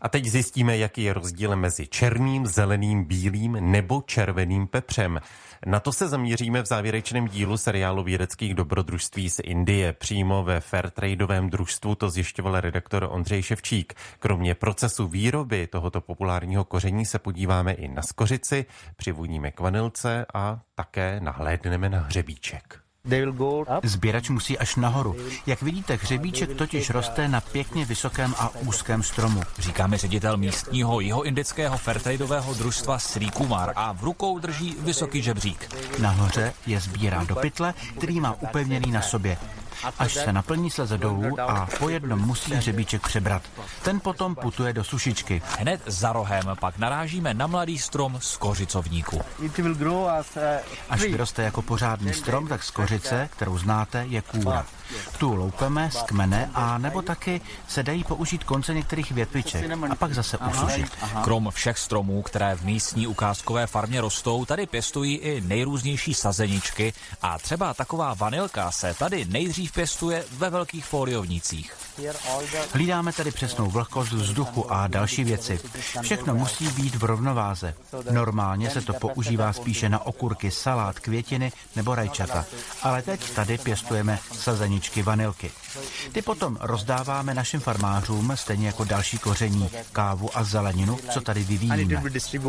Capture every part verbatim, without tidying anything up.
A teď zjistíme, jaký je rozdíl mezi černým, zeleným, bílým nebo červeným pepřem. Na to se zaměříme v závěrečném dílu seriálu vědeckých dobrodružství z Indie. Přímo ve Fairtradeovém družstvu to zjišťoval redaktor Ondřej Ševčík. Kromě procesu výroby tohoto populárního koření se podíváme i na skořici, přivoníme k vanilce a také nahlédneme na hřebíček. Sběrač musí až nahoru. Jak vidíte, hřebíček totiž roste na pěkně vysokém a úzkém stromu. Říká mi ředitel místního jihoindického Fairtradeového družstva Sri Kumar a v rukou drží vysoký žebřík. Nahoře je sbírá do pytle, který má upevněný na sobě. Až se naplní, sleze dolů a po jednom musí hřebíček přebrat. Ten potom putuje do sušičky. Hned za rohem pak narážíme na mladý strom skořicovníku. Až vyroste jako pořádný strom, tak skořice, kterou znáte, je kůra. Tu loupeme z kmene a nebo taky se dají použít konce některých větviček a pak zase usušit. Krom všech stromů, které v místní ukázkové farmě rostou, tady pěstují i nejrůznější sazeničky a třeba taková vanilka se tady nejdřív pěstuje ve velkých foliovnicích. Hlídáme tedy přesnou vlhkost vzduchu a další věci. Všechno musí být v rovnováze. Normálně se to používá spíše na okurky, salát, květiny nebo rajčata. Ale teď tady pěstujeme sazeničky vanilky. Ty potom rozdáváme našim farmářům, stejně jako další koření, kávu a zeleninu, co tady vyvíjíme.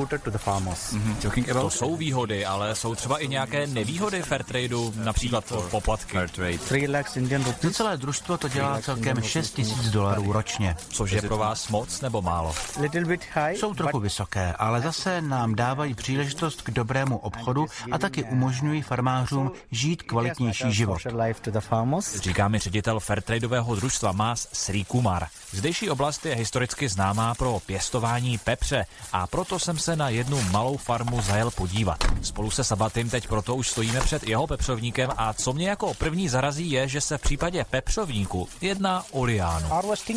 To jsou výhody, ale jsou třeba i nějaké nevýhody Fairtradeu, například poplatky. To celé družstvo to dělá celkem šest tisíc dolarů ročně. Což je pro vás moc nebo málo? Jsou trochu vysoké, ale zase nám dávají příležitost k dobrému obchodu a taky umožňují farmářům žít kvalitnější život. Říká mi ředitel Fairtradeového družstva Más Sri Kumar. Zdejší oblast je historicky známá pro pěstování pepře a proto jsem se na jednu malou farmu zajel podívat. Spolu se Sabatym teď proto už stojíme před jeho pepřovníkem a co mě jako první zarazí je, že se v případě pepřovníku jedná o liánu.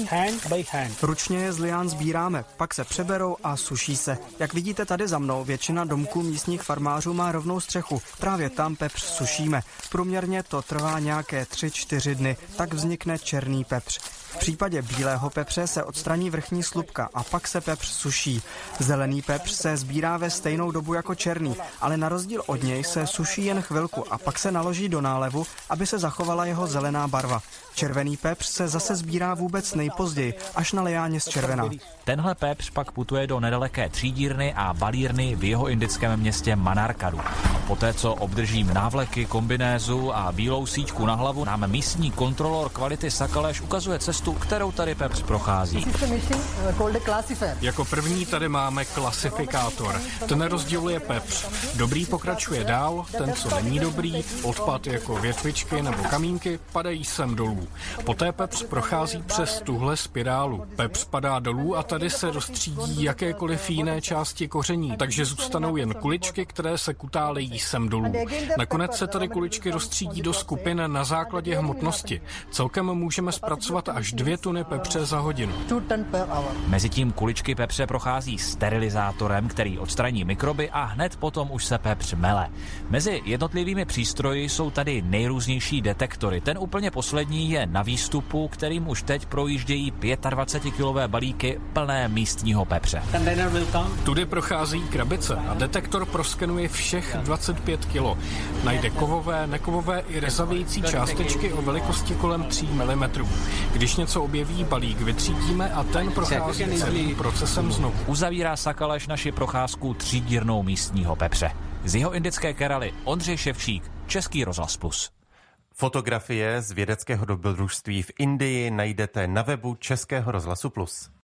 Ručně je z lián sbíráme, pak se přeberou a suší se. Jak vidíte tady za mnou, většina domků místních farmářů má rovnou střechu. Právě tam pepř sušíme. Průměrně to trvá nějaké tři čtyři dny, tak vznikne černý pepř. V případě bílého pepře se odstraní vrchní slupka a pak se pepř suší. Zelený pepř se sbírá ve stejnou dobu jako černý, ale na rozdíl od něj se suší jen chvilku a pak se naloží do nálevu, aby se zachovala jeho zelená barva. Červený pepř se zase sbírá vůbec nejpozději, až na liáně zčervená. Tenhle pepř pak putuje do nedaleké třídírny a balírny v jeho indickém městě Manarkadu. Poté, co obdržím návleky, kombinézu a bílou síťku na hlavu, nám místní kontrolor kvality Sakaleš ukazuje cestu, kterou tady pepř prochází. Jako první tady máme klasifikátor. Ten rozděluje pepř. Dobrý pokračuje dál, ten, co není dobrý, odpad jako větvičky nebo kamínky, padají sem dolů. Poté pepř prochází přes tuhle spirálu. Pepř padá dolů a tady se rozstřídí jakékoliv jiné části koření, takže zůstanou jen kuličky, které se kutálejí sem dolů. Nakonec se tady kuličky rozstřídí do skupin na základě hmotnosti. Celkem můžeme zpracovat až dvě tuny pepře za hodinu. Mezitím kuličky pepře prochází sterilizátorem, který odstraní mikroby a hned potom už se pepř mele. Mezi jednotlivými přístroji jsou tady nejrůznější detektory. Ten úplně poslední je na výstupu, kterým už teď projíždějí dvacetkilové balíky plné místního pepře. Tudy prochází krabice a detektor proskenuje všech dvacet pět kilo. Najde kovové, nekovové i rezavějící částečky o velikosti kolem tří milimetrů. Když něco objeví, balík vytřídíme a ten prochází celým procesem znovu. Uzavírá Sakaleš naši procházku třídírnou místního pepře. Z jeho indické Keraly Ondřej Ševčík, Český rozhlas plus. Fotografie z vědeckého dobrodružství v Indii najdete na webu Českého rozhlasu plus.